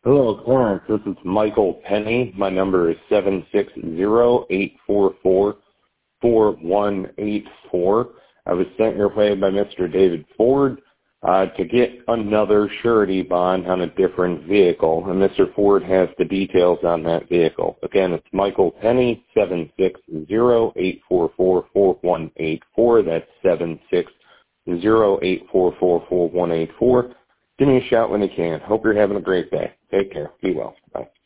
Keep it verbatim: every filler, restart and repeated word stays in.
Hello, Clarence. This is Michael Penny. My number is seven six zero, eight four four, four one eight four. I was sent your way by Mister David Ford uh, to get another surety bond on a different vehicle, and Mister Ford has the details on that vehicle. Again, it's Michael Penny, seven six zero, eight four four, four one eight four. That's seven six zero, eight four four, four one eight four. Give me a shout when you can. Hope you're having a great day. Take care. Be well. Bye.